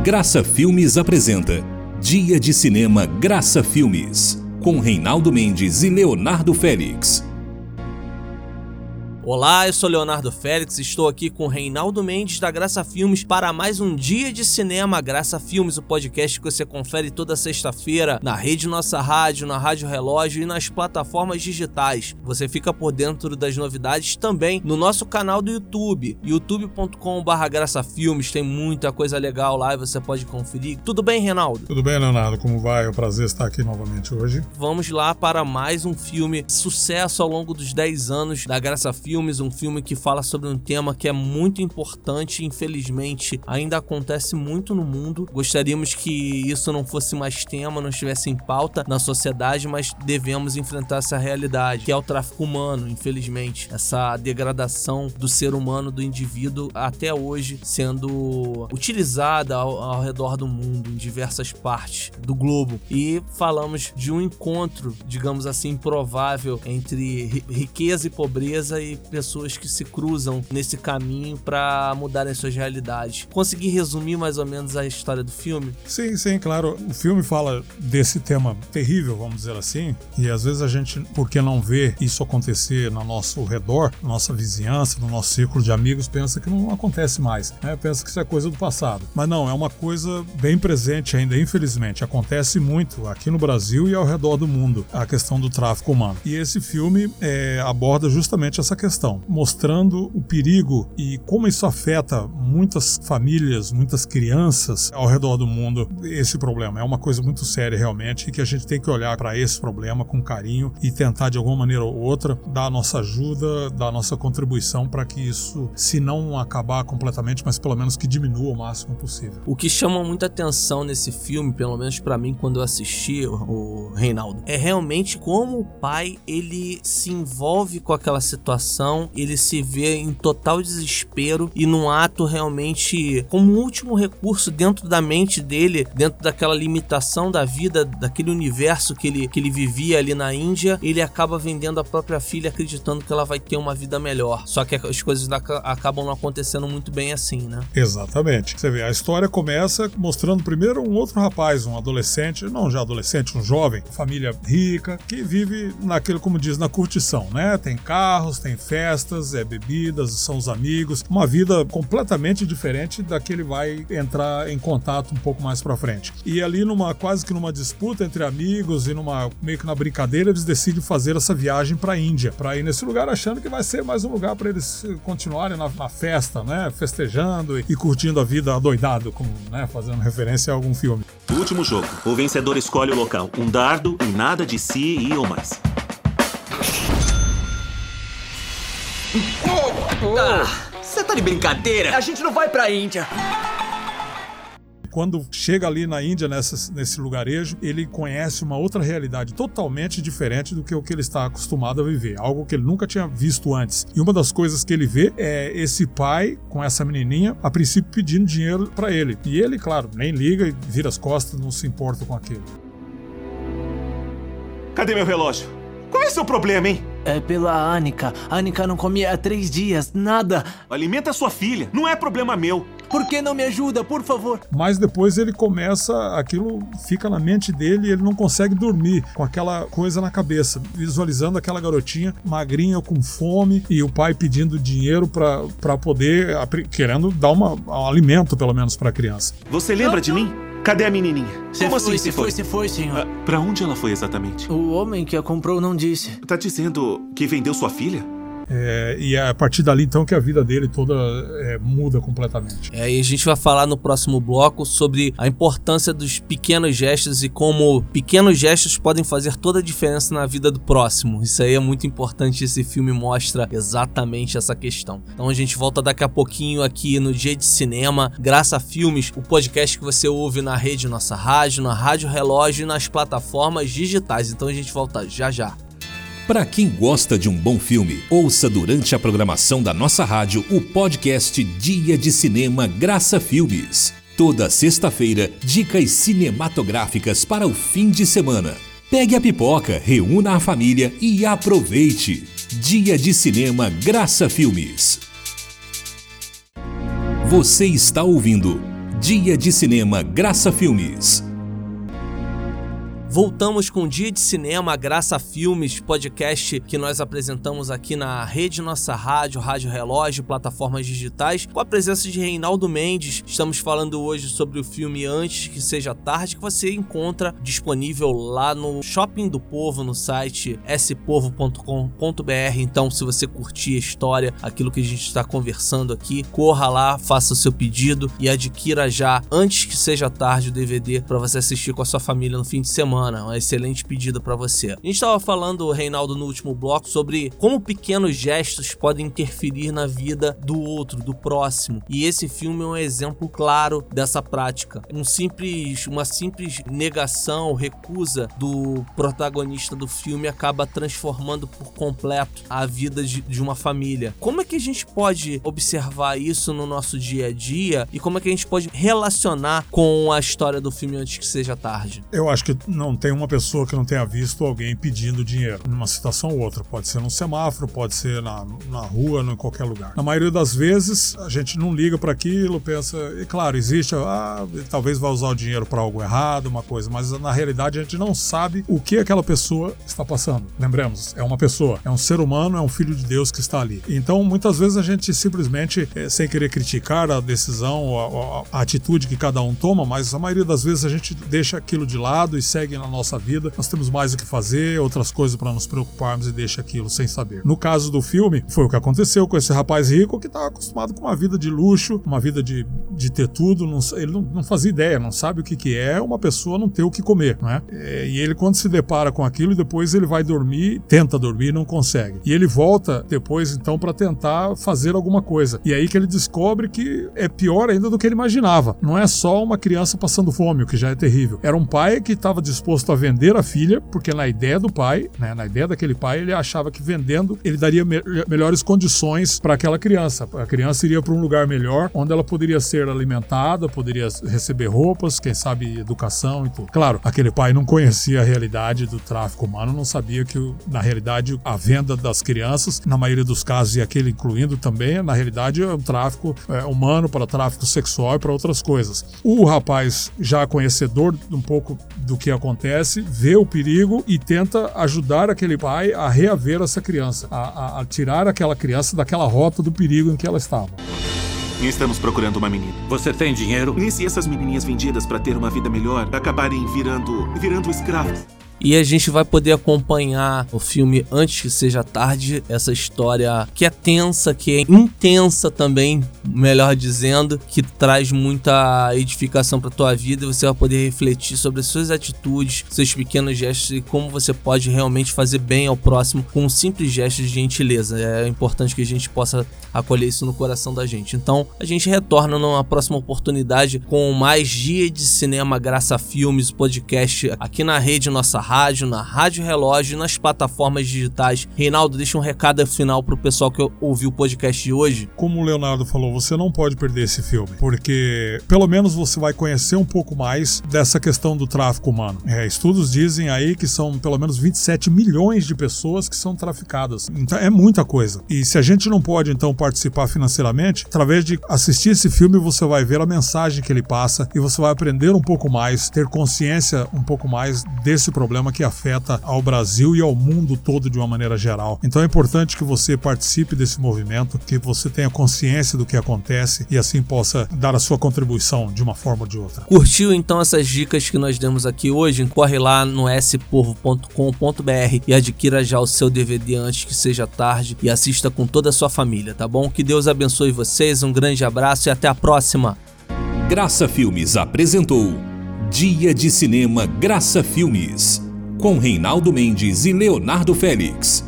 Graça Filmes apresenta Dia de Cinema Graça Filmes, com Reinaldo Mendes e Leonardo Félix. Olá, eu sou Leonardo Félix, estou aqui com Reinaldo Mendes da Graça Filmes para mais um Dia de Cinema Graça Filmes, o podcast que você confere toda sexta-feira na Rede Nossa Rádio, na Rádio Relógio e nas plataformas digitais. Você fica por dentro das novidades também no nosso canal do YouTube, youtube.com/graçafilmes, tem muita coisa legal lá e você pode conferir. Tudo bem, Reinaldo? Tudo bem, Leonardo, como vai? É um prazer estar aqui novamente hoje. Vamos lá para mais um filme, sucesso ao longo dos 10 anos da Graça Filmes, um filme que fala sobre um tema que é muito importante e infelizmente ainda acontece muito no mundo. Gostaríamos que isso não fosse mais tema, não estivesse em pauta na sociedade, mas devemos enfrentar essa realidade, que é o tráfico humano, infelizmente. Essa degradação do ser humano, do indivíduo, até hoje sendo utilizada ao redor do mundo, em diversas partes do globo. E falamos de um encontro, digamos assim, improvável entre riqueza e pobreza e pessoas que se cruzam nesse caminho para mudarem suas realidades. Consegui resumir mais ou menos a história do filme? Sim, claro. O filme fala desse tema terrível, vamos dizer assim, e às vezes a gente, porque não vê isso acontecer no nosso redor, na nossa vizinhança, no nosso círculo de amigos, pensa que não acontece mais, né? Pensa que isso é coisa do passado. Mas não, é uma coisa bem presente ainda, infelizmente. Acontece muito aqui no Brasil e ao redor do mundo, a questão do tráfico humano. E esse filme aborda justamente essa questão, mostrando o perigo e como isso afeta muitas famílias, muitas crianças ao redor do mundo. Esse problema é uma coisa muito séria realmente, e que a gente tem que olhar para esse problema com carinho e tentar de alguma maneira ou outra dar a nossa ajuda, dar a nossa contribuição para que isso, se não acabar completamente, mas pelo menos que diminua o máximo possível. O que chama muita atenção nesse filme, pelo menos para mim quando eu assisti, o Reinaldo, é realmente como o pai ele se envolve com aquela situação, ele se vê em total desespero e num ato realmente como um último recurso dentro da mente dele, dentro daquela limitação da vida, daquele universo que ele vivia ali na Índia, ele acaba vendendo a própria filha acreditando que ela vai ter uma vida melhor. Só que as coisas acabam não acontecendo muito bem assim, né? Exatamente. Você vê, a história começa mostrando primeiro um outro rapaz, um adolescente, não já adolescente, um jovem, família rica, que vive naquele, como diz, na curtição, né? Tem carros, tem festas, bebidas, são os amigos, uma vida completamente diferente da que ele vai entrar em contato um pouco mais pra frente. E ali quase que numa disputa entre amigos e meio que na brincadeira, eles decidem fazer essa viagem pra Índia, pra ir nesse lugar achando que vai ser mais um lugar pra eles continuarem na festa, né? Festejando e curtindo a vida adoidado, como, né? Fazendo referência a algum filme. Último jogo. O vencedor escolhe o local. Um dardo e nada de si e ou mais. Você tá de brincadeira? A gente não vai pra Índia. Quando chega ali na Índia, nesse lugarejo, ele conhece uma outra realidade totalmente diferente do que o que ele está acostumado a viver, algo que ele nunca tinha visto antes. E uma das coisas que ele vê é esse pai com essa menininha, a princípio pedindo dinheiro pra ele. E ele, claro, nem liga e vira as costas, não se importa com aquilo. Cadê meu relógio? Qual é o seu problema, hein? É pela Anika. Anika não comia há 3 dias, nada. Alimenta sua filha, não é problema meu. Por que não me ajuda, por favor? Mas depois ele aquilo fica na mente dele e ele não consegue dormir com aquela coisa na cabeça, visualizando aquela garotinha magrinha com fome e o pai pedindo dinheiro pra poder, querendo dar um alimento pelo menos pra criança. Você lembra de mim? Cadê a menininha? Como assim se foi? Se foi, senhor. Pra onde ela foi exatamente? O homem que a comprou não disse. Tá dizendo que vendeu sua filha? E é a partir dali então que a vida dele toda muda completamente. E a gente vai falar no próximo bloco sobre a importância dos pequenos gestos e como pequenos gestos podem fazer toda a diferença na vida do próximo. Isso aí é muito importante, esse filme mostra exatamente essa questão. Então a gente volta daqui a pouquinho aqui no Dia de Cinema Graça Filmes, o podcast que você ouve na Rede Nossa Rádio, na Rádio Relógio e nas plataformas digitais. Então a gente volta já já. Para quem gosta de um bom filme, ouça durante a programação da nossa rádio o podcast Dia de Cinema Graça Filmes. Toda sexta-feira, dicas cinematográficas para o fim de semana. Pegue a pipoca, reúna a família e aproveite. Dia de Cinema Graça Filmes. Você está ouvindo Dia de Cinema Graça Filmes. Voltamos com o Dia de Cinema Graça Filmes, podcast que nós apresentamos aqui na Rede Nossa Rádio, Rádio Relógio, plataformas digitais, com a presença de Reinaldo Mendes. Estamos falando hoje sobre o filme Antes que Seja Tarde, que você encontra disponível lá no Shopping do Povo, no site spovo.com.br. Então, se você curtir a história, aquilo que a gente está conversando aqui, corra lá, faça o seu pedido e adquira já Antes que Seja Tarde o DVD para você assistir com a sua família no fim de semana. Um excelente pedido para você. A gente estava falando, Reinaldo, no último bloco sobre como pequenos gestos podem interferir na vida do outro, do próximo. E esse filme é um exemplo claro dessa prática. Uma simples negação, recusa do protagonista do filme acaba transformando por completo a vida de uma família. Como é que a gente pode observar isso no nosso dia a dia e como é que a gente pode relacionar com a história do filme Antes que Seja Tarde? Eu acho que não tem uma pessoa que não tenha visto alguém pedindo dinheiro numa situação ou outra. Pode ser num semáforo, pode ser na rua, em qualquer lugar. Na maioria das vezes, a gente não liga para aquilo, pensa, e claro, existe, talvez vá usar o dinheiro para algo errado, uma coisa, mas na realidade a gente não sabe o que aquela pessoa está passando. Lembremos, é uma pessoa, é um ser humano, é um filho de Deus que está ali. Então, muitas vezes a gente simplesmente, sem querer criticar a decisão, a atitude que cada um toma, mas a maioria das vezes a gente deixa aquilo de lado e segue na nossa vida. Nós temos mais o que fazer, outras coisas para nos preocuparmos e deixa aquilo sem saber. No caso do filme, foi o que aconteceu com esse rapaz rico que estava acostumado com uma vida de luxo, uma vida de ter tudo, ele não fazia ideia, não sabe o que é uma pessoa não ter o que comer, não é? E ele, quando se depara com aquilo, depois ele vai dormir, tenta dormir e não consegue. E ele volta depois, então, para tentar fazer alguma coisa. E aí que ele descobre que é pior ainda do que ele imaginava. Não é só uma criança passando fome, o que já é terrível. Era um pai que estava disposto a vender a filha, porque na ideia do pai, né, na ideia daquele pai, ele achava que vendendo ele daria melhores condições para aquela criança. A criança iria para um lugar melhor, onde ela poderia ser alimentada, poderia receber roupas, quem sabe educação e tudo. Claro, aquele pai não conhecia a realidade do tráfico humano, não sabia que na realidade a venda das crianças, na maioria dos casos, e aquele incluindo também, na realidade é um tráfico humano para tráfico sexual e para outras coisas. O rapaz, já conhecedor um pouco do que acontece, vê o perigo e tenta ajudar aquele pai a reaver essa criança, a tirar aquela criança daquela rota do perigo em que ela estava. Estamos procurando uma menina. Você tem dinheiro? E se essas menininhas vendidas para ter uma vida melhor acabarem virando escravos? E a gente vai poder acompanhar o filme Antes que Seja Tarde, essa história que é tensa, que é intensa também, melhor dizendo, que traz muita edificação para tua vida e você vai poder refletir sobre as suas atitudes, seus pequenos gestos e como você pode realmente fazer bem ao próximo com um simples gesto de gentileza. É importante que a gente possa acolher isso no coração da gente. Então, a gente retorna numa próxima oportunidade com mais Dia de Cinema Graça Filmes, podcast aqui na Rede Nossa Rádio, na Rádio Relógio e nas plataformas digitais. Reinaldo, deixa um recado final pro pessoal que ouviu o podcast de hoje. Como o Leonardo falou, você não pode perder esse filme, porque pelo menos você vai conhecer um pouco mais dessa questão do tráfico humano. Estudos dizem aí que são pelo menos 27 milhões de pessoas que são traficadas. Então é muita coisa. E se a gente não pode então participar financeiramente, através de assistir esse filme você vai ver a mensagem que ele passa e você vai aprender um pouco mais, ter consciência um pouco mais desse problema que afeta ao Brasil e ao mundo todo de uma maneira geral. Então é importante que você participe desse movimento, que você tenha consciência do que acontece e assim possa dar a sua contribuição de uma forma ou de outra. Curtiu então essas dicas que nós demos aqui hoje? Corre lá no spovo.com.br e adquira já o seu DVD Antes que Seja Tarde e assista com toda a sua família, tá bom? Que Deus abençoe vocês, um grande abraço e até a próxima! Graça Filmes apresentou Dia de Cinema Graça Filmes, com Reinaldo Mendes e Leonardo Félix.